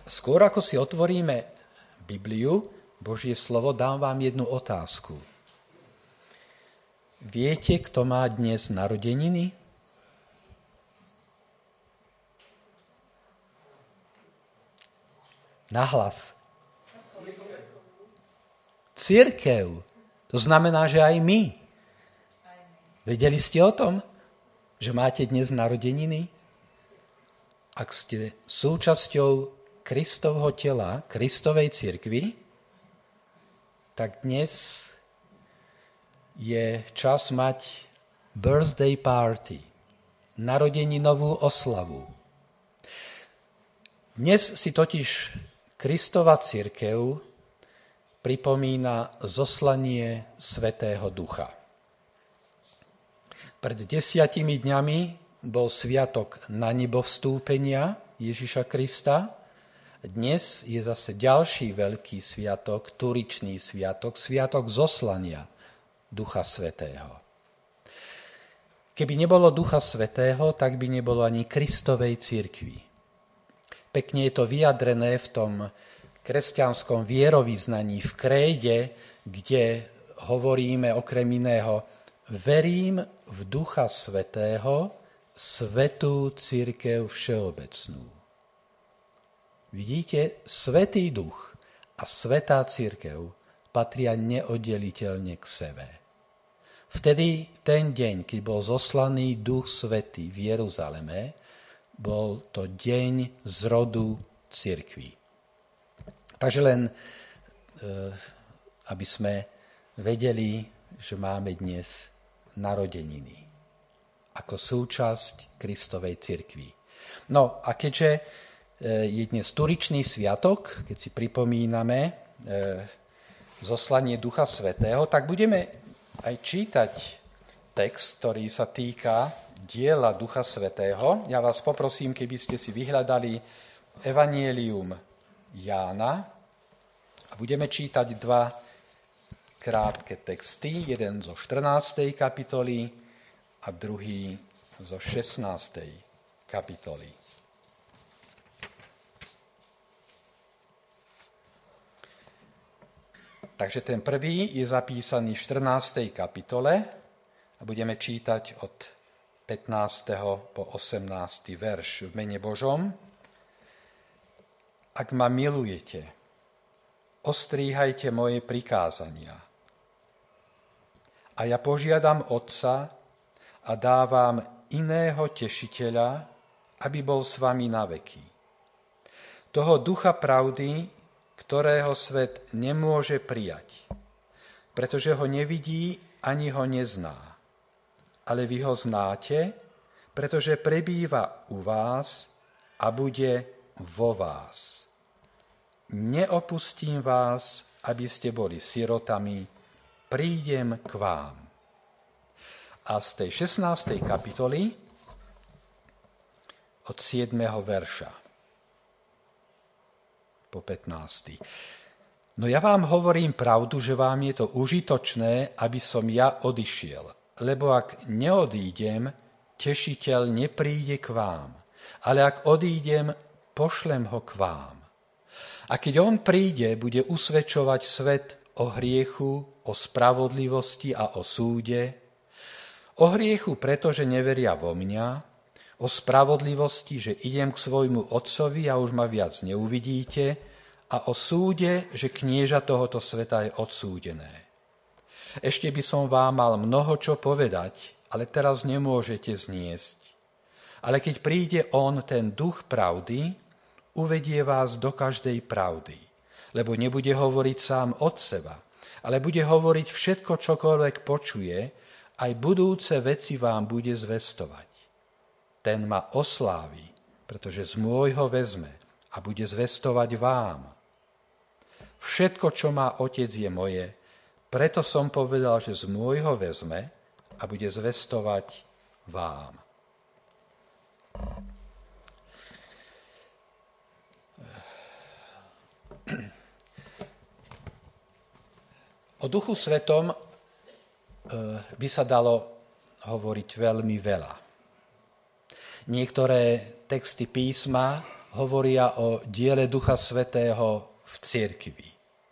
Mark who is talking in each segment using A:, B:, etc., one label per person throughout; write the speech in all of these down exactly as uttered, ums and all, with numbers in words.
A: Skôr ako si otvoríme Bibliu, Božie slovo, dám vám jednu otázku. Viete, kto má dnes narodeniny? Nahlas. Cirkev. To znamená, že aj my. Vedeli ste o tom, že máte dnes narodeniny? Ak ste súčasťou Kristovho tela, Kristovej cirkvi, tak dnes je čas mať birthday party, narodeninovú oslavu. Dnes si totiž Kristova cirkev pripomína zoslanie Svätého Ducha. Pred desiatimi dňami bol sviatok na nebo vstúpenia Ježiša Krista. Dnes je zase ďalší veľký sviatok, turičný sviatok, sviatok zoslania Ducha Svätého. Keby nebolo Ducha Svätého, tak by nebolo ani Kristovej cirkvi. Pekne je to vyjadrené v tom kresťanskom vierovyznaní v kréde, kde hovoríme okrem iného: verím v Ducha Svätého, svätú cirkev všeobecnú. Vidíte, Svätý Duch a svätá cirkev patria neoddeliteľne k sebe. Vtedy ten deň, keď bol zoslaný Duch Svätý v Jeruzaleme, bol to deň zrodu cirkvi. Takže len, aby sme vedeli, že máme dnes narodeniny ako súčasť Kristovej cirkvi. No a keďže je dnes turičný sviatok, keď si pripomíname zoslanie Ducha Svätého, tak budeme aj čítať text, ktorý sa týka diela Ducha Svätého. Ja vás poprosím, keby ste si vyhľadali Evangelium Jána a budeme čítať dva krátke texty, jeden zo štrnástej kapitoly a druhý zo šestnástej kapitoly. Takže ten prvý je zapísaný v štrnástej kapitole a budeme čítať od pätnásteho po osemnásty verš v mene Božom. Ak ma milujete, ostríhajte moje prikázania. A ja požiadam Otca a dávam iného tešiteľa, aby bol s vami na veky. Toho Ducha pravdy, ktorého svet nemôže prijať, pretože ho nevidí ani ho nezná. Ale vy ho znáte, pretože prebýva u vás a bude vo vás. Neopustím vás, aby ste boli sirotami, prídem k vám. A z tej šestnástej kapitoly od siedmeho verša po pätnásty. No ja vám hovorím pravdu, že vám je to užitočné, aby som ja odišiel, lebo ak neodídem, tešiteľ nepríde k vám, ale ak odídem, pošlem ho k vám. A keď on príde, bude usvedčovať svet o hriechu, o spravodlivosti a o súde. O hriechu, pretože neveria vo mňa, o spravodlivosti, že idem k svojmu otcovi a už ma viac neuvidíte, a o súde, že knieža tohoto sveta je odsúdené. Ešte by som vám mal mnoho čo povedať, ale teraz nemôžete zniesť. Ale keď príde on, ten Duch pravdy, uvedie vás do každej pravdy, lebo nebude hovoriť sám od seba, ale bude hovoriť všetko, čokoľvek počuje, aj budúce veci vám bude zvestovať. Ten ma oslávi, pretože z môjho vezme a bude zvestovať vám. Všetko, čo má Otec, je moje, preto som povedal, že z môjho vezme a bude zvestovať vám. O Duchu Svetom by sa dalo hovoriť veľmi veľa. Niektoré texty písma hovoria o diele Ducha Svätého v cirkvi.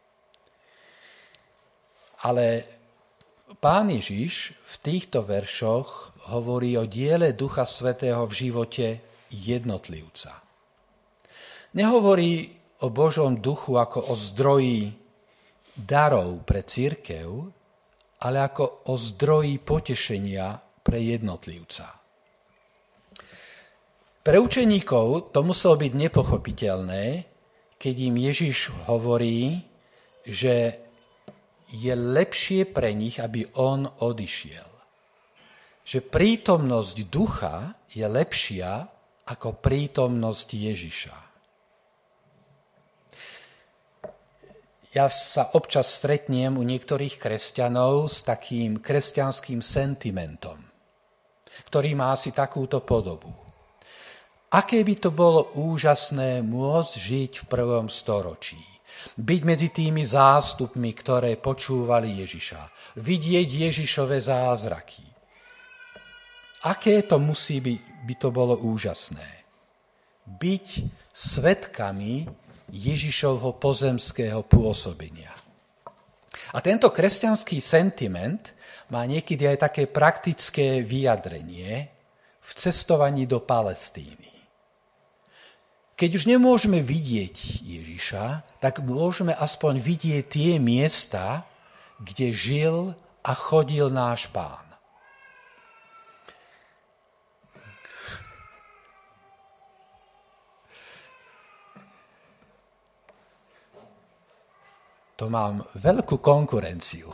A: Ale Pán Ježiš v týchto veršoch hovorí o diele Ducha Svätého v živote jednotlivca. Nehovorí o Božom duchu ako o zdroji darov pre cirkev, ale ako o zdroji potešenia pre jednotlivca. Pre učeníkov to muselo byť nepochopiteľné, keď im Ježiš hovorí, že je lepšie pre nich, aby on odišiel. Že prítomnosť ducha je lepšia ako prítomnosť Ježiša. Ja sa občas stretnem u niektorých kresťanov s takým kresťanským sentimentom, ktorý má asi takúto podobu. Aké by to bolo úžasné môcť žiť v prvom storočí. Byť medzi tými zástupmi, ktoré počúvali Ježiša. Vidieť Ježišove zázraky. Aké to musí byť, by to bolo úžasné. Byť svedkami Ježišovho pozemského pôsobenia. A tento kresťanský sentiment má niekedy aj také praktické vyjadrenie v cestovaní do Palestíny. Keď už nemôžeme vidieť Ježiša, tak môžeme aspoň vidieť tie miesta, kde žil a chodil náš Pán. To mám veľkú konkurenciu.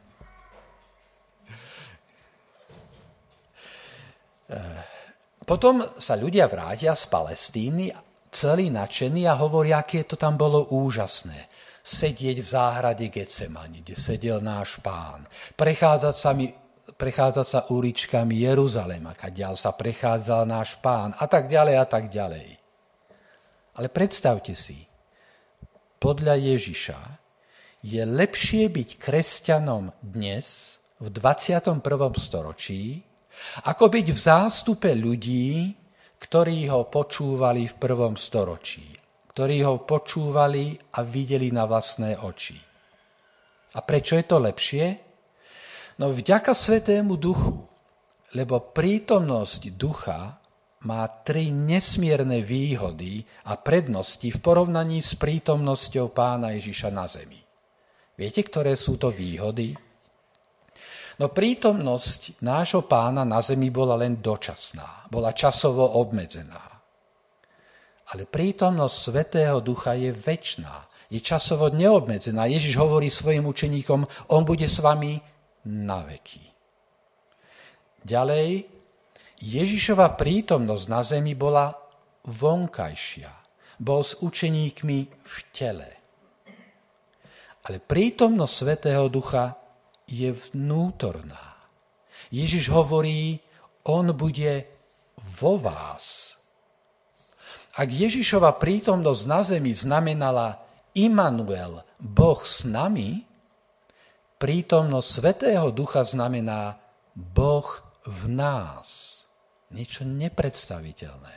A: Potom sa ľudia vrátia z Palestíny celý nadšení a hovoria, aké to tam bolo úžasné. Sedieť v záhrade Getsemani, kde sedel náš Pán. Prechádzať sa, mi, prechádzať sa uličkami Jeruzalema, kadiaľ sa prechádzal náš Pán a tak ďalej a tak ďalej. Ale predstavte si, podľa Ježiša je lepšie byť kresťanom dnes v dvadsiatom prvom storočí, ako byť v zástupe ľudí, ktorí ho počúvali v prvom storočí, ktorí ho počúvali a videli na vlastné oči. A prečo je to lepšie? No vďaka Svätému Duchu, lebo prítomnosť Ducha má tri nesmierne výhody a prednosti v porovnaní s prítomnosťou Pána Ježiša na zemi. Viete, ktoré sú to výhody? No prítomnosť nášho Pána na zemi bola len dočasná, bola časovo obmedzená. Ale prítomnosť Svätého Ducha je večná, je časovo neobmedzená. Ježiš hovorí svojim učeníkom, on bude s vami na veky. Ďalej, Ježišova prítomnosť na zemi bola vonkajšia. Bol s učeníkmi v tele. Ale prítomnosť Svätého Ducha je vnútorná. Ježiš hovorí, on bude vo vás. Ak Ježišova prítomnosť na zemi znamenala Immanuel, Boh s nami, prítomnosť Svätého Ducha znamená Boh v nás. Niečo nepredstaviteľné.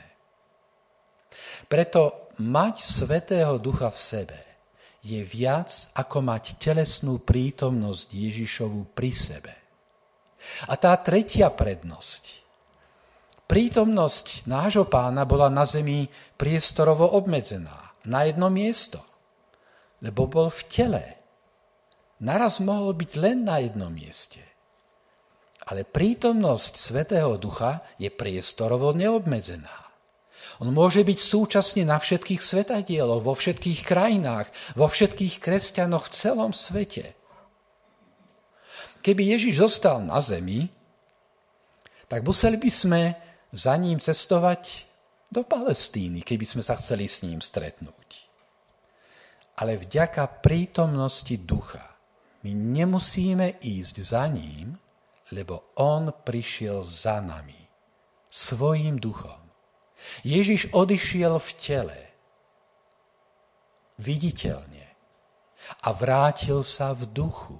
A: Preto mať Svätého Ducha v sebe je viac ako mať telesnú prítomnosť Ježišovu pri sebe. A tá tretia prednosť. Prítomnosť nášho Pána bola na zemi priestorovo obmedzená. Na jedno miesto. Lebo bol v tele. Naraz mohol byť len na jednom mieste. Ale prítomnosť Svätého Ducha je priestorovo neobmedzená. On môže byť súčasne na všetkých svetadieloch, vo všetkých krajinách, vo všetkých kresťanoch v celom svete. Keby Ježiš zostal na zemi, tak museli by sme za ním cestovať do Palestíny, keby sme sa chceli s ním stretnúť. Ale vďaka prítomnosti Ducha my nemusíme ísť za ním, lebo on prišiel za nami, svojím duchom. Ježiš odišiel v tele, viditeľne, a vrátil sa v duchu,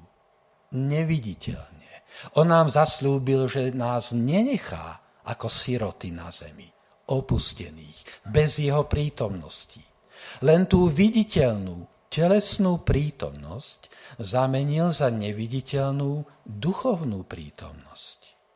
A: neviditeľne. On nám zasľúbil, že nás nenechá ako siroty na zemi. opustených, bez jeho prítomnosti. Len tú viditeľnú, telesnú prítomnosť zamenil za neviditeľnú duchovnú prítomnosť.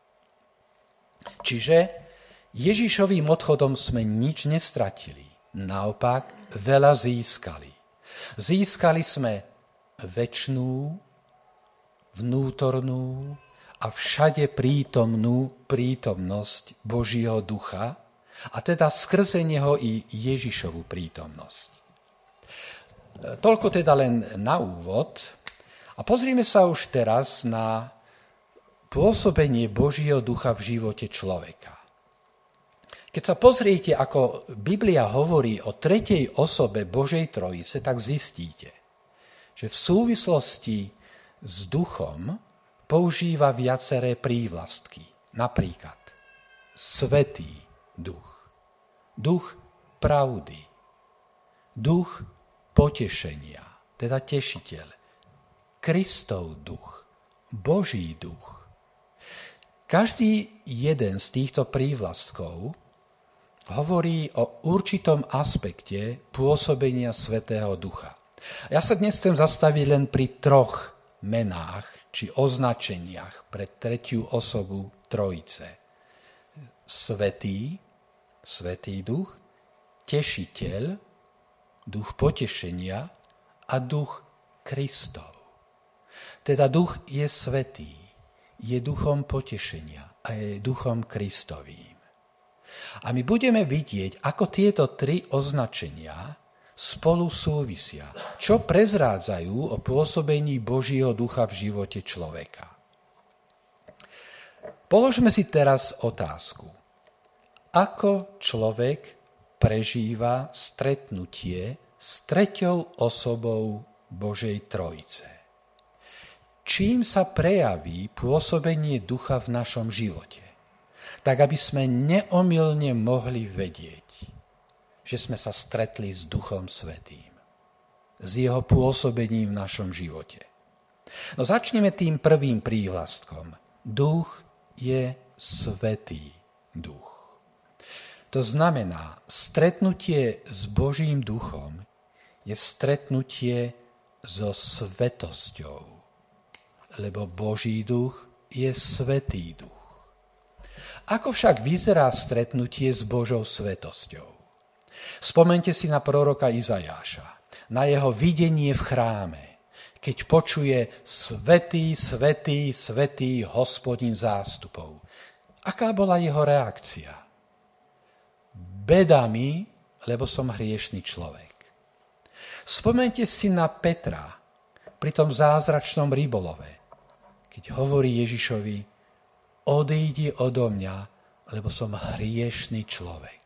A: Čiže Ježišovým odchodom sme nič nestratili. Naopak, veľa získali. Získali sme večnú, vnútornú a všade prítomnú prítomnosť Božieho ducha, a teda skrze neho i Ježišovu prítomnosť. Toľko teda len na úvod. A pozrime sa už teraz na pôsobenie Božieho ducha v živote človeka. Keď sa pozriete, ako Biblia hovorí o tretej osobe Božej Trojice, tak zistíte, že v súvislosti s duchom používa viaceré prívlastky. Napríklad Svätý duch, duch pravdy, duch potešenia, teda tešiteľ, Kristov duch, Boží duch. Každý jeden z týchto prívlastkov hovorí o určitom aspekte pôsobenia Svätého Ducha. Ja sa dnes chcem zastaviť len pri troch menách či označeniach pre tretiu osobu Trojice. Svätý, Svätý Duch, Tešiteľ, duch potešenia a duch Kristov. Teda duch je svätý, je duchom potešenia a je duchom Kristovým. A my budeme vidieť, ako tieto tri označenia spolu súvisia, čo prezrádzajú o pôsobení Božieho ducha v živote človeka. Položme si teraz otázku. Ako človek prežíva stretnutie s treťou osobou Božej Trojice? Čím sa prejaví pôsobenie ducha v našom živote? Tak, aby sme neomylne mohli vedieť, že sme sa stretli s Duchom Svätým, s jeho pôsobením v našom živote. No začneme tým prvým prívlastkom. Duch je Svätý duch. To znamená, stretnutie s Božím duchom je stretnutie so svetosťou, lebo Boží duch je Svätý duch. Ako však vyzerá stretnutie s Božou svetosťou? Spomeňte si na proroka Izajáša, na jeho videnie v chráme, keď počuje Svätý, Svätý, Svätý Hospodin zástupov. Aká bola jeho reakcia? Beda mi, lebo som hriešný človek. Spomeňte si na Petra pri tom zázračnom rybolove, keď hovorí Ježišovi: odídi odo mňa, lebo som hriešný človek.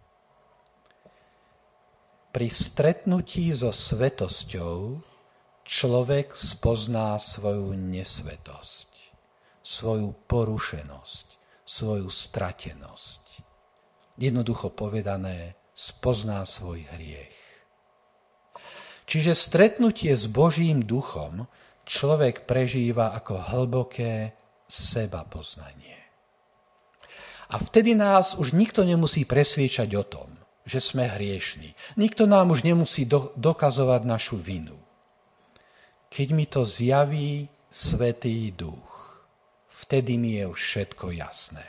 A: Pri stretnutí so svetosťou človek spozná svoju nesvetosť, svoju porušenosť, svoju stratenosť. Jednoducho povedané, spozná svoj hriech. Čiže stretnutie s Božím duchom človek prežíva ako hlboké sebapoznanie. A vtedy nás už nikto nemusí presviečať o tom, že sme hriešni. Nikto nám už nemusí do, dokazovať našu vinu. Keď mi to zjaví Svätý duch, vtedy mi je už všetko jasné.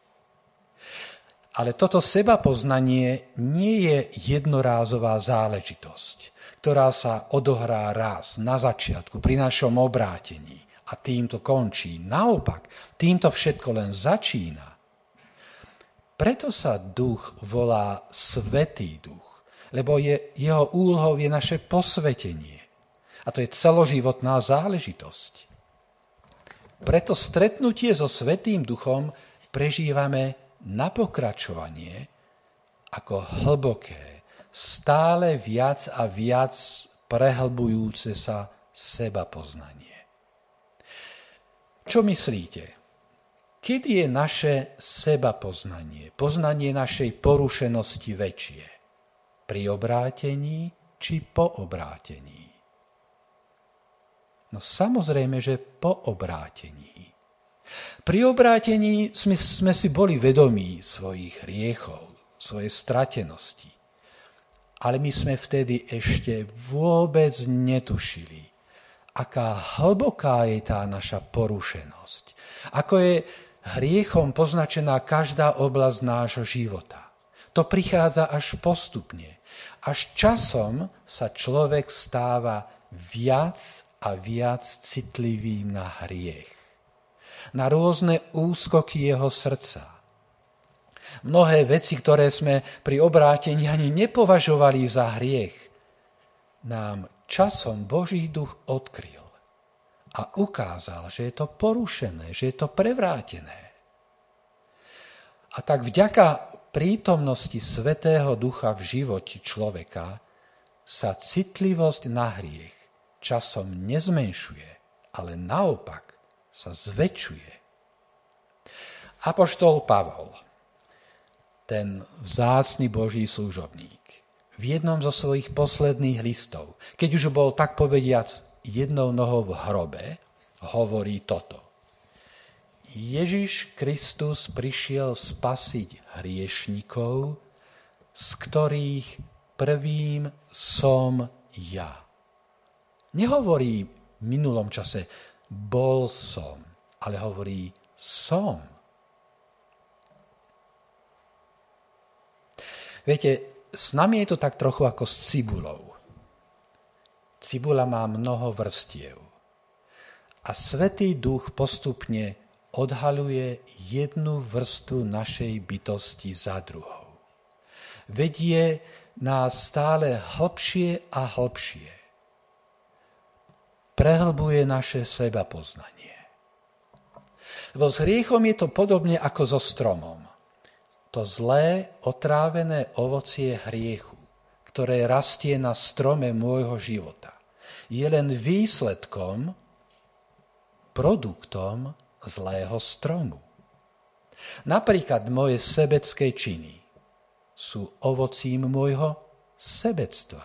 A: Ale toto sebapoznanie nie je jednorázová záležitosť, ktorá sa odohrá raz na začiatku pri našom obrátení a týmto končí. Naopak, týmto všetko len začína. Preto sa duch volá Svätý duch, lebo je, jeho úlohou je naše posvetenie. A to je celoživotná záležitosť. Preto stretnutie so Svätým duchom prežívame na pokračovanie ako hlboké, stále viac a viac prehlbujúce sa sebapoznanie. Čo myslíte? Kedy je naše sebapoznanie, poznanie našej porušenosti väčšie? Pri obrátení či po obrátení? No samozrejme, že po obrátení. Pri obrátení sme, sme si boli vedomí svojich hriechov, svojej stratenosti. Ale my sme vtedy ešte vôbec netušili, aká hlboká je tá naša porušenosť. Ako je hriechom poznačená každá oblasť nášho života. To prichádza až postupne. Až časom sa človek stáva viac a viac citlivý na hriech. Na rôzne úskoky jeho srdca. Mnohé veci, ktoré sme pri obrátení ani nepovažovali za hriech, nám časom Boží duch odkryl a ukázal, že je to porušené, že je to prevrátené. A tak vďaka prítomnosti Svätého Ducha v živote človeka sa citlivosť na hriech časom nezmenšuje, ale naopak sa zväčšuje. Apoštol Pavol, ten vzácny Boží služobník, v jednom zo svojich posledných listov, keď už bol tak povediac jednou nohou v hrobe, hovorí toto. Ježiš Kristus prišiel spasiť hriešnikov, z ktorých prvým som ja. Nehovorí v minulom čase bol som, ale hovorí som. Viete, s nami je to tak trochu ako s cibulou. Cibula má mnoho vrstiev. A Svätý Duch postupne odhaľuje jednu vrstvu našej bytosti za druhou. Vedie nás stále hlbšie a hlbšie. Prehlbuje naše sebapoznanie. Lebo s hriechom je to podobne ako so stromom. To zlé, otrávené ovocie hriechu, ktoré rastie na strome môjho života, je len výsledkom, produktom zlého stromu. Napríklad moje sebecké činy sú ovocím môjho sebectva.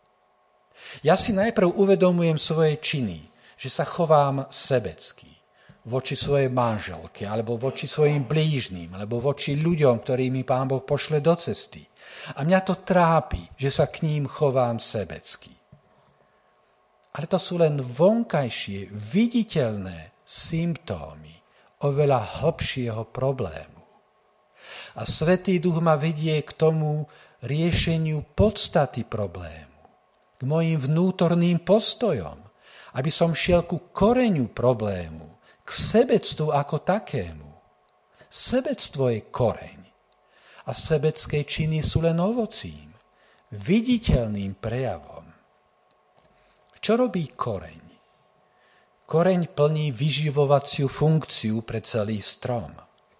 A: Ja si najprv uvedomujem svoje činy, že sa chovám sebecky. Voči svojej manželke, alebo voči svojim blížnym, alebo voči ľuďom, ktorými Pán Boh pošle do cesty. A mňa to trápi, že sa k ním chovám sebecky. Ale to sú len vonkajšie, viditeľné symptómy oveľa hlbšieho problému. A Svätý Duch ma vedie k tomu riešeniu podstaty problému, k mojim vnútorným postojom, aby som šiel ku koreňu problému, k sebectvu ako takému. Sebectvo je koreň a sebecké činy sú len ovocím, viditeľným prejavom. Čo robí koreň? Koreň plní vyživovaciu funkciu pre celý strom.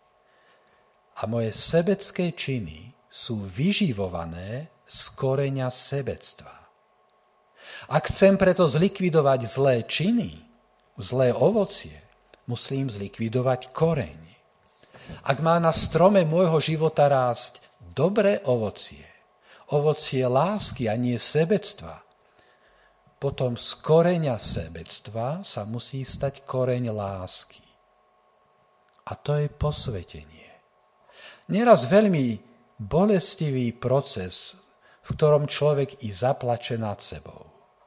A: A moje sebecké činy sú vyživované z koreňa sebectva. Ak chcem preto zlikvidovať zlé činy, zlé ovocie, musím zlikvidovať koreň. Ak má na strome môjho života rásť dobré ovocie, ovocie lásky a nie sebectva, potom z koreňa sebectva sa musí stať koreň lásky. A to je posvetenie. Neraz veľmi bolestivý proces, v ktorom človek i zaplače nad sebou.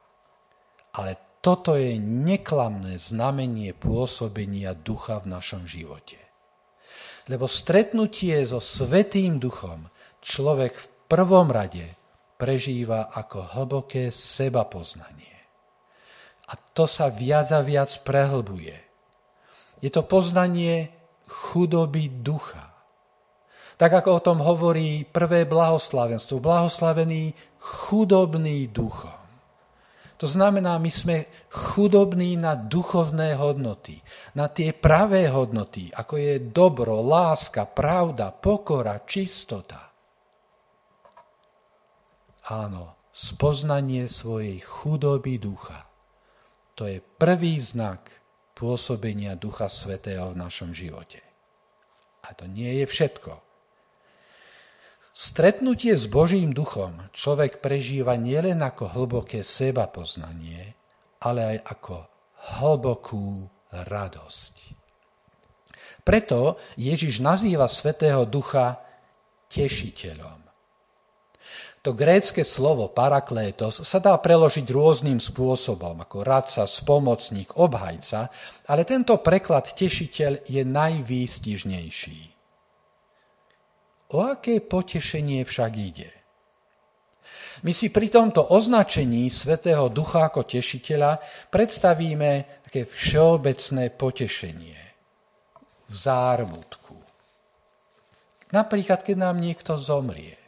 A: Ale toto je neklamné znamenie pôsobenia ducha v našom živote. Lebo stretnutie so Svätým Duchom človek v prvom rade prežíva ako hlboké sebapoznanie. A to sa viac a viac prehlbuje. Je to poznanie chudoby ducha. Tak ako o tom hovorí prvé blahoslavenstvo. Blahoslavený chudobný duchom. To znamená, my sme chudobní na duchovné hodnoty, na tie pravé hodnoty, ako je dobro, láska, pravda, pokora, čistota. Áno, spoznanie svojej chudoby ducha. To je prvý znak pôsobenia Ducha Svätého v našom živote. A to nie je všetko. Stretnutie s Božím duchom človek prežíva nielen ako hlboké sebapoznanie, ale aj ako hlbokú radosť. Preto Ježiš nazýva Svätého Ducha tešiteľom. To grécke slovo paraklétos sa dá preložiť rôznym spôsobom, ako radca, spomocník, obhajca, ale tento preklad tešiteľ je najvýstižnejší. O aké potešenie však ide? My si pri tomto označení Svätého Ducha ako tešiteľa predstavíme také všeobecné potešenie v zármutku. Napríklad, keď nám niekto zomrie.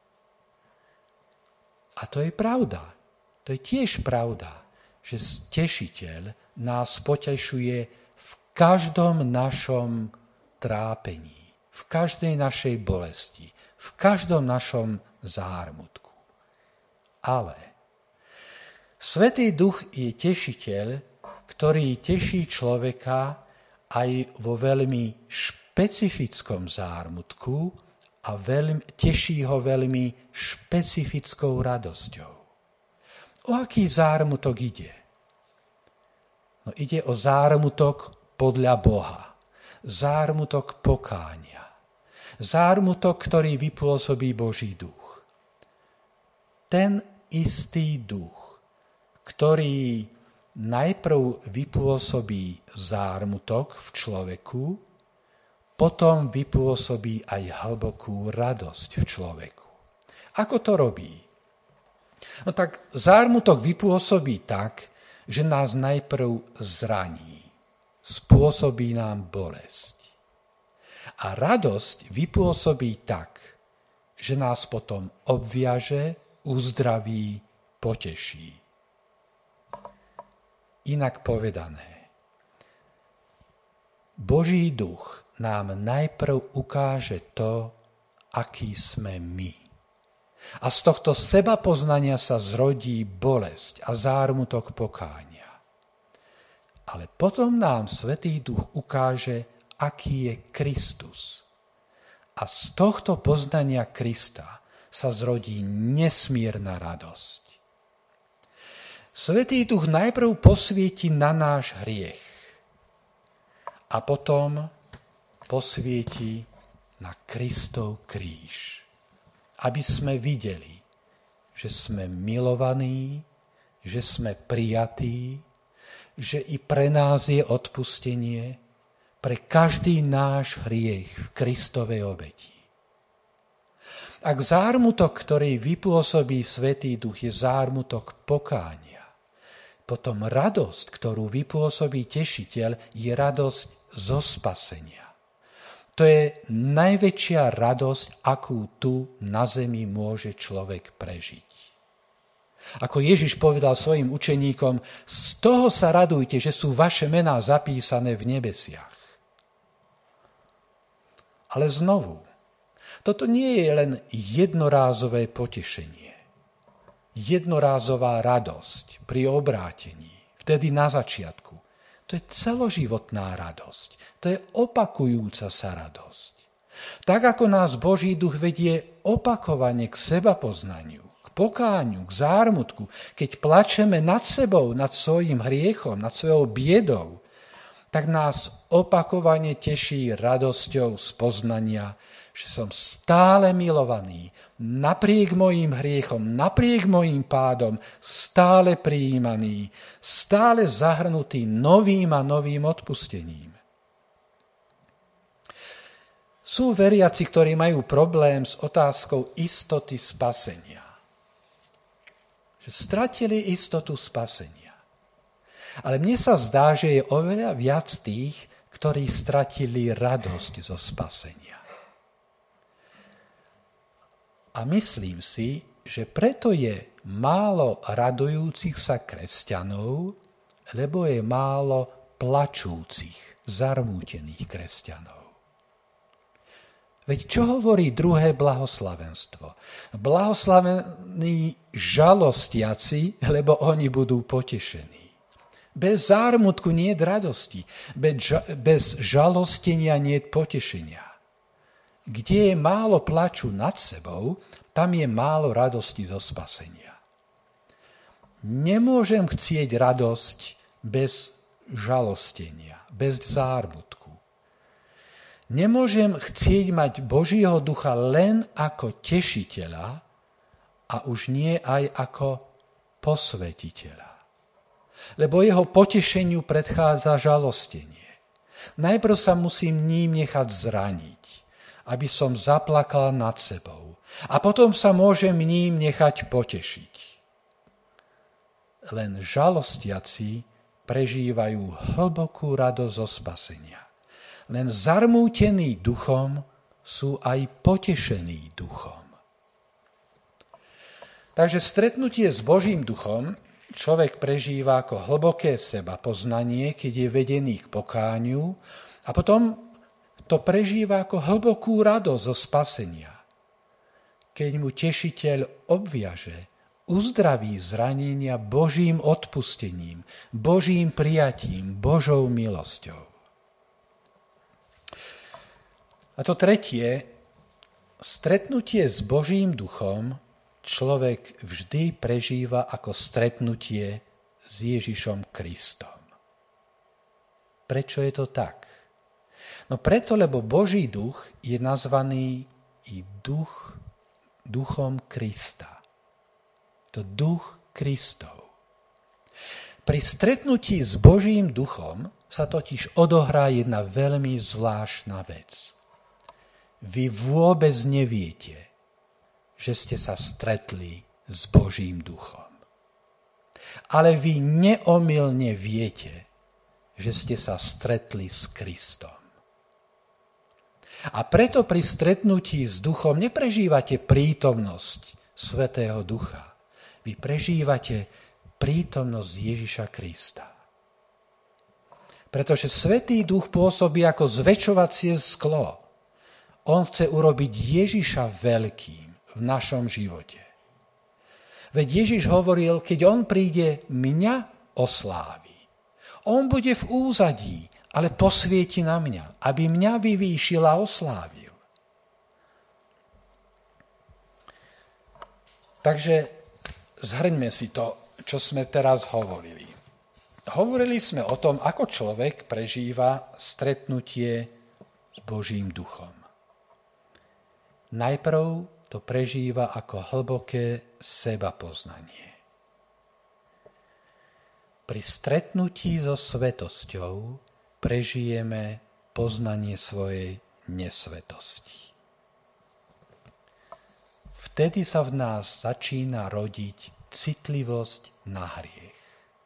A: A to je pravda. To je tiež pravda, že tešiteľ nás potešuje v každom našom trápení, v každej našej bolesti, v každom našom zármutku. Ale Svätý Duch je tešiteľ, ktorý teší človeka aj vo veľmi špecifickom zármutku a veľmi, teší ho veľmi špecifickou radosťou. O aký zármutok ide? No, ide o zármutok podľa Boha, zármutok pokánia, zármutok, ktorý vypôsobí Boží duch. Ten istý duch, ktorý najprv vypôsobí zármutok v človeku, potom vypôsobí aj hlbokú radosť v človeku. Ako to robí? No tak zármutok vypôsobí tak, že nás najprv zraní, spôsobí nám bolesť. A radosť vypôsobí tak, že nás potom obviaže, uzdraví, poteší. Inak povedané, Boží duch nám najprv ukáže to, aký sme my. A z tohto sebapoznania sa zrodí bolesť a zármutok pokánia. Ale potom nám Svätý Duch ukáže, aký je Kristus. A z tohto poznania Krista sa zrodí nesmierna radosť. Svätý Duch najprv posvieti na náš hriech a potom posvieti na Kristov kríž, aby sme videli, že sme milovaní, že sme prijatí, že i pre nás je odpustenie, pre každý náš hriech v Kristovej obeti. Ak zármutok, ktorý vypôsobí Svätý Duch, je zármutok pokánia, potom radosť, ktorú vypôsobí tešiteľ, je radosť zo spasenia. To je najväčšia radosť, akú tu na zemi môže človek prežiť. Ako Ježiš povedal svojim učeníkom, z toho sa radujte, že sú vaše mená zapísané v nebesiach. Ale znovu, toto nie je len jednorázové potešenie, jednorázová radosť pri obrátení, vtedy na začiatku. To je celoživotná radosť, to je opakujúca sa radosť. Tak ako nás Boží duch vedie opakovane k sebapoznaniu, k pokániu, k zármutku, keď plačeme nad sebou, nad svojím hriechom, nad svojou biedou, tak nás opakovane teší radosťou z poznania, že som stále milovaný, napriek mojim hriechom, napriek mojim pádom, stále prijímaný, stále zahrnutý novým a novým odpustením. Sú veriaci, ktorí majú problém s otázkou istoty spasenia. Že stratili istotu spasenia. Ale mne sa zdá, že je oveľa viac tých, ktorí stratili radosť zo spasenia. A myslím si, že preto je málo radujúcich sa kresťanov, lebo je málo plačúcich, zarmútených kresťanov. Veď čo hovorí druhé blahoslavenstvo? Blahoslavení žalostiaci, lebo oni budú potešení. Bez zármutku nie je radosti, bez žalostenia nie je potešenia. Kde je málo plaču nad sebou, tam je málo radosti zo spasenia. Nemôžem chcieť radosť bez žalostenia, bez zármutku. Nemôžem chcieť mať Božieho ducha len ako tešiteľa a už nie aj ako posvetiteľa. Lebo jeho potešeniu predchádza žalostenie. Najprv sa musím ním nechať zraniť, aby som zaplakal nad sebou. A potom sa môžem ním nechať potešiť. Len žalostiaci prežívajú hlbokú radosť zo spasenia. Len zarmútení duchom sú aj potešení duchom. Takže stretnutie s Božím duchom človek prežíva ako hlboké sebapoznanie, keď je vedený k pokániu, a potom to prežíva ako hlbokú radosť zo spasenia. Keď mu tešiteľ obviaže, uzdraví zranenia Božím odpustením, Božím prijatím, Božou milosťou. A to tretie, stretnutie s Božím duchom človek vždy prežíva ako stretnutie s Ježišom Kristom. Prečo je to tak? No preto, lebo Boží duch je nazvaný i duch, duchom Krista. To duch Kristov. Pri stretnutí s Božím duchom sa totiž odohrá jedna veľmi zvláštna vec. Vy vôbec neviete, že ste sa stretli s Božím duchom. Ale vy neomylne viete, že ste sa stretli s Kristom. A preto pri stretnutí s duchom neprežívate prítomnosť Svätého Ducha. Vy prežívate prítomnosť Ježiša Krista. Pretože Svätý Duch pôsobí ako zväčšovacie sklo. On chce urobiť Ježiša veľkým v našom živote. Veď Ježiš hovoril, keď on príde, mňa oslávi. On bude v úzadí, ale posvieti na mňa, aby mňa vyvýšil a oslávil. Takže zhrňme si to, čo sme teraz hovorili. Hovorili sme o tom, ako človek prežíva stretnutie s Božím duchom. Najprv to prežíva ako hlboké sebapoznanie. Pri stretnutí so svetosťou prežijeme poznanie svojej nesvetosti. Vtedy sa v nás začína rodiť citlivosť na hriech.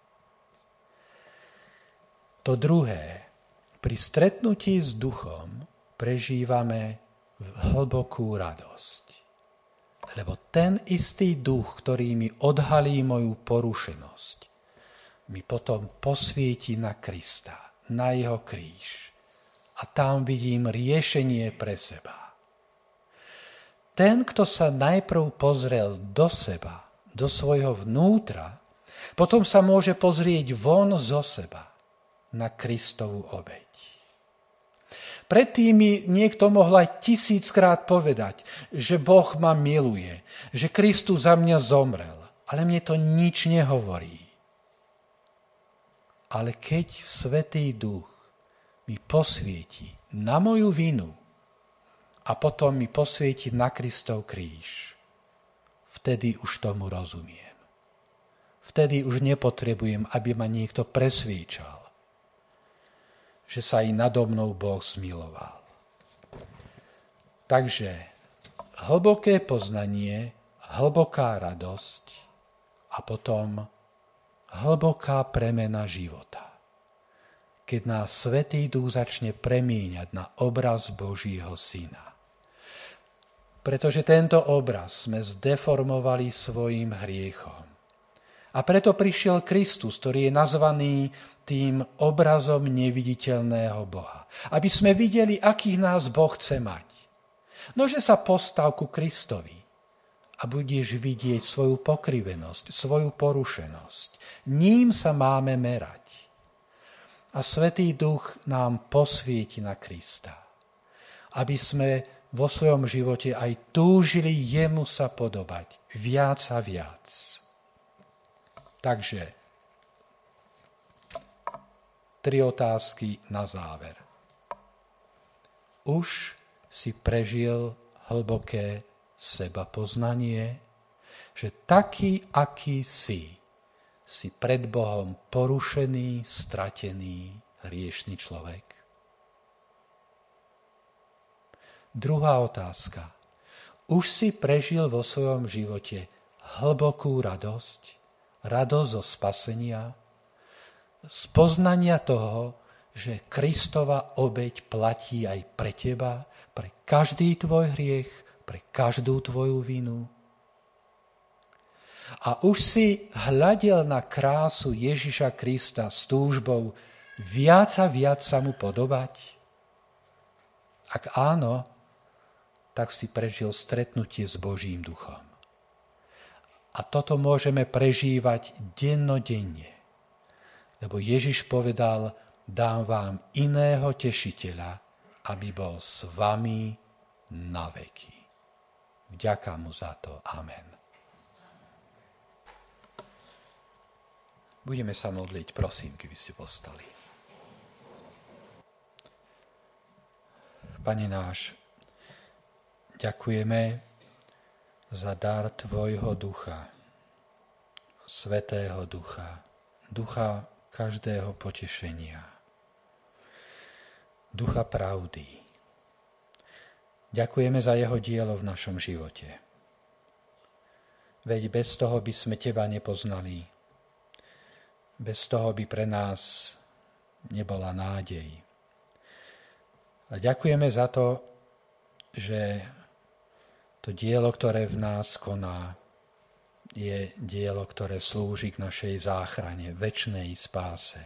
A: To druhé, pri stretnutí s duchom prežívame hlbokú radosť. Lebo ten istý duch, ktorý mi odhalí moju porušenosť, mi potom posvieti na Krista, na jeho kríž. A tam vidím riešenie pre seba. Ten, kto sa najprv pozrel do seba, do svojho vnútra, potom sa môže pozrieť von zo seba na Kristovu obeť. Predtým mi niekto mohol aj tisíckrát povedať, že Boh ma miluje, že Kristus za mňa zomrel, ale mne to nič nehovorí. Ale keď Svätý Duch mi posvieti na moju vinu a potom mi posvieti na Kristov kríž, vtedy už tomu rozumiem. Vtedy už nepotrebujem, aby ma niekto presviečal, že sa i nado mnou Boh zmiloval. Takže hlboké poznanie, hlboká radosť a potom hlboká premena života. Keď nás Svätý Duch začne premieňať na obraz Božího Syna. Pretože tento obraz sme zdeformovali svojim hriechom. A preto prišiel Kristus, ktorý je nazvaný tým obrazom neviditeľného Boha. Aby sme videli, akých nás Boh chce mať. Nože sa postav ku Kristovi a budeš vidieť svoju pokrivenosť, svoju porušenosť. Ním sa máme merať. A Svätý Duch nám posvieti na Krista. Aby sme vo svojom živote aj túžili jemu sa podobať viac a viac. Takže tri otázky na záver. Už si prežil hlboké sebapoznanie? že taký, aký si, si pred Bohom porušený, stratený, hriešný človek? Druhá otázka. Už si prežil vo svojom živote hlbokú radosť, radosť zo spasenia, z poznania toho, že Kristova obeť platí aj pre teba, pre každý tvoj hriech, pre každú tvoju vinu. A už si hľadel na krásu Ježiša Krista s túžbou viac a viac sa mu podobať? Ak áno, tak si prežil stretnutie s Božím duchom. A toto môžeme prežívať dennodenne. Lebo Ježiš povedal, dám vám iného tešiteľa, aby bol s vami na veky. Vďaka mu za to. Amen. Budeme sa modliť, prosím, keby ste povstali. Pane náš, ďakujeme za dar Tvojho ducha, Svätého Ducha, ducha každého potešenia, ducha pravdy. Ďakujeme za jeho dielo v našom živote. Veď bez toho by sme Teba nepoznali. Bez toho by pre nás nebola nádej. A ďakujeme za to, že to dielo, ktoré v nás koná, je dielo, ktoré slúži k našej záchrane, večnej spáse.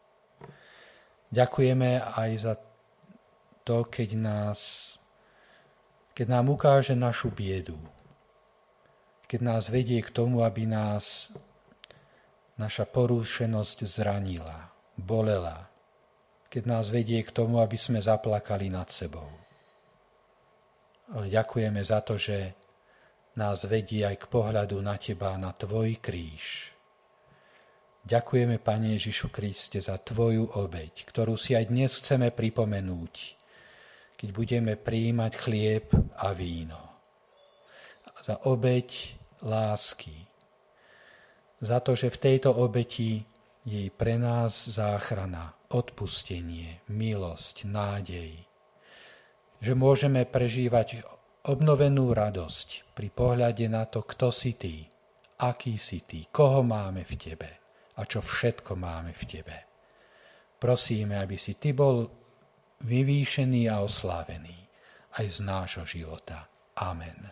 A: Ďakujeme aj za to, keď, nás, keď nám ukáže našu biedu, keď nás vedie k tomu, aby nás naša porušenosť zranila, bolela, keď nás vedie k tomu, aby sme zaplakali nad sebou. Ale ďakujeme za to, že nás vedie aj k pohľadu na Teba, na Tvoj kríž. Ďakujeme, Pane Ježišu Kriste, za Tvoju obeť, ktorú si aj dnes chceme pripomenúť, keď budeme prijímať chlieb a víno. Za obeť lásky. Za to, že v tejto obeti je pre nás záchrana, odpustenie, milosť, nádej. Že môžeme prežívať obnovenú radosť pri pohľade na to, kto si Ty, aký si Ty, koho máme v Tebe a čo všetko máme v Tebe. Prosíme, aby si Ty bol vyvýšený a oslávený aj z nášho života. Amen.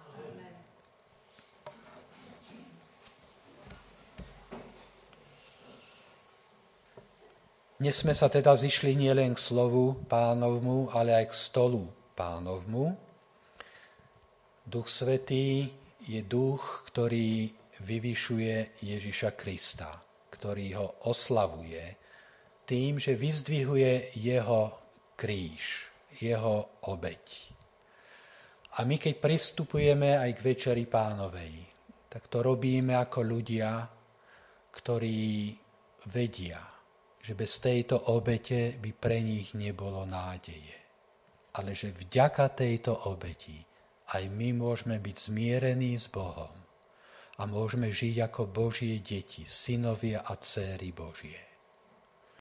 A: Dnes sme sa teda zišli nielen k slovu Pánovmu, ale aj k stolu Pánovmu. Duch Svätý je duch, ktorý vyvyšuje Ježiša Krista, ktorý ho oslavuje tým, že vyzdvihuje jeho kríž, jeho obeť. A my, keď pristupujeme aj k Večeri Pánovej, tak to robíme ako ľudia, ktorí vedia, že bez tejto obete by pre nich nebolo nádeje. Ale že vďaka tejto obeti aj my môžeme byť zmierení s Bohom a môžeme žiť ako Božie deti, synovia a dcéry Božie.